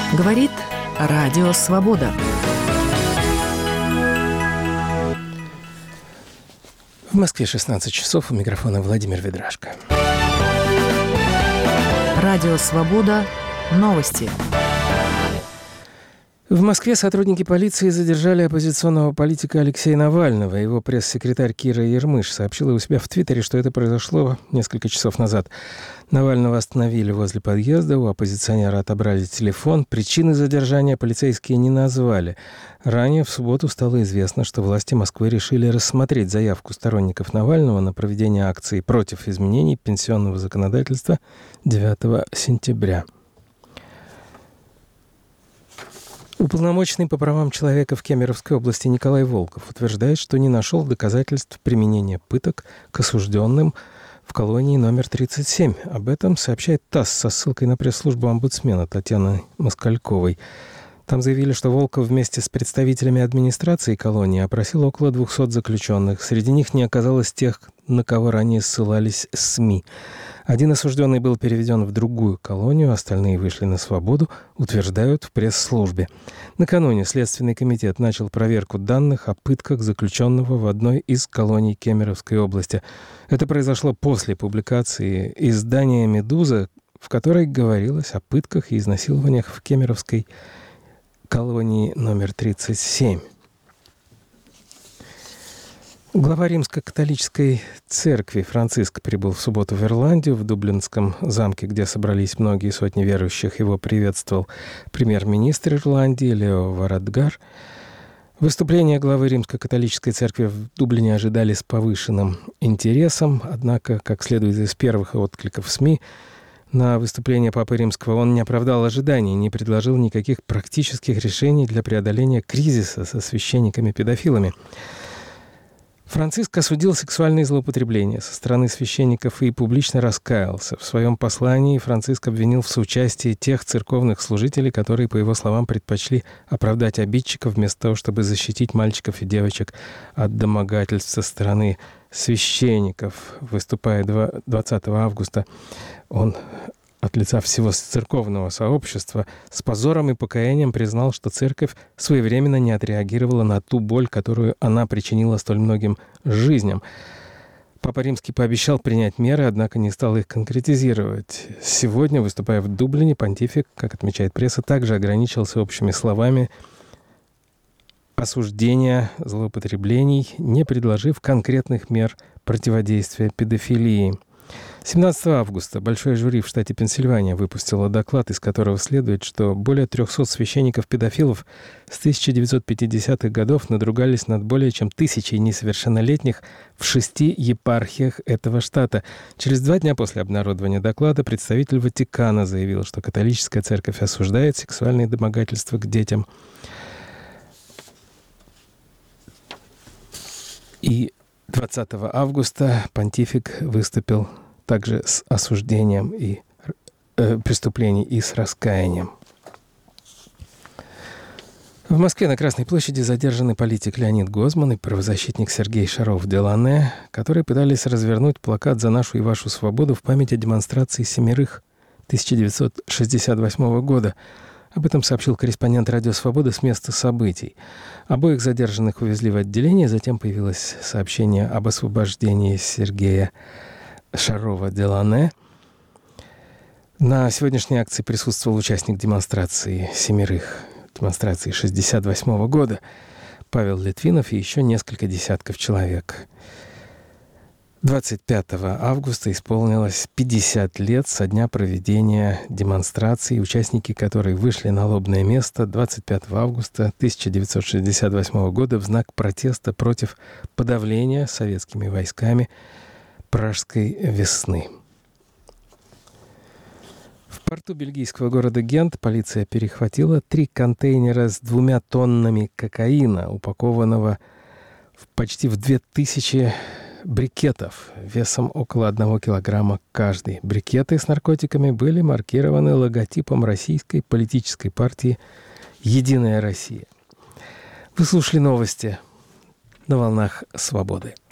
Говорит Радио Свобода. В Москве 16 часов. У микрофона Владимир Ведрашко. Радио Свобода. Новости. В Москве сотрудники полиции задержали оппозиционного политика Алексея Навального. Его пресс-секретарь Кира Ермыш сообщила у себя в Твиттере, что это произошло несколько часов назад. Навального остановили возле подъезда, у оппозиционера отобрали телефон. Причины задержания полицейские не назвали. Ранее, в субботу, стало известно, что власти Москвы решили рассмотреть заявку сторонников Навального на проведение акции против изменений пенсионного законодательства 9 сентября. Уполномоченный по правам человека в Кемеровской области Николай Волков утверждает, что не нашел доказательств применения пыток к осужденным в колонии номер 37. Об этом сообщает ТАСС со ссылкой на пресс-службу омбудсмена Татьяны Москальковой. Там заявили, что Волков вместе с представителями администрации колонии опросил около 200 заключенных. Среди них не оказалось тех, на кого ранее ссылались СМИ. Один осужденный был переведен в другую колонию, остальные вышли на свободу, утверждают в пресс-службе. Накануне Следственный комитет начал проверку данных о пытках заключенного в одной из колоний Кемеровской области. Это произошло после публикации издания «Медуза», в которой говорилось о пытках и изнасилованиях в Кемеровской колонии номер 37. Глава Римско-католической церкви Франциск прибыл в субботу в Ирландию. В Дублинском замке, где собрались многие сотни верующих, его приветствовал премьер-министр Ирландии Лео Варадгар. Выступление главы Римско-католической церкви в Дублине ожидали с повышенным интересом. Однако, как следует из первых откликов СМИ, на выступление Папы Римского он не оправдал ожиданий, не предложил никаких практических решений для преодоления кризиса со священниками-педофилами. Франциск осудил сексуальные злоупотребления со стороны священников и публично раскаялся. В своем послании Франциск обвинил в соучастии тех церковных служителей, которые, по его словам, предпочли оправдать обидчиков вместо того, чтобы защитить мальчиков и девочек от домогательств со стороны священников. Выступая 20 августа, он от лица всего церковного сообщества с позором и покаянием признал, что церковь своевременно не отреагировала на ту боль, которую она причинила столь многим жизням. Папа Римский пообещал принять меры, однако не стал их конкретизировать. Сегодня, выступая в Дублине, понтифик, как отмечает пресса, также ограничился общими словами осуждения злоупотреблений, не предложив конкретных мер противодействия педофилии. 17 августа большое жюри в штате Пенсильвания выпустило доклад, из которого следует, что более 300 священников-педофилов с 1950-х годов надругались над более чем 1000 несовершеннолетних в 6 епархиях этого штата. Через 2 дня после обнародования доклада представитель Ватикана заявил, что католическая церковь осуждает сексуальные домогательства к детям. И 20 августа понтифик выступил также с осуждением и преступлений и с раскаянием. В Москве на Красной площади задержаны политик Леонид Гозман и правозащитник Сергей Шаров-Делане, которые пытались развернуть плакат «За нашу и вашу свободу» в память о демонстрации семерых 1968 года. Об этом сообщил корреспондент «Радио Свобода» с места событий. Обоих задержанных увезли в отделение, затем появилось сообщение об освобождении Сергея Шарова-Делане. На сегодняшней акции присутствовал участник демонстрации семерых, демонстрации 1968 года, Павел Литвинов и еще несколько десятков человек. 25 августа исполнилось 50 лет со дня проведения демонстрации, участники которой вышли на лобное место 25 августа 1968 года в знак протеста против подавления советскими войсками Пражской весны. В порту бельгийского города Гент полиция перехватила 3 контейнера с 2 тоннами кокаина, упакованного почти в 2000 брикетов весом около 1 килограмма каждый. Брикеты с наркотиками были маркированы логотипом российской политической партии «Единая Россия». Вы слушали новости на волнах «Свободы».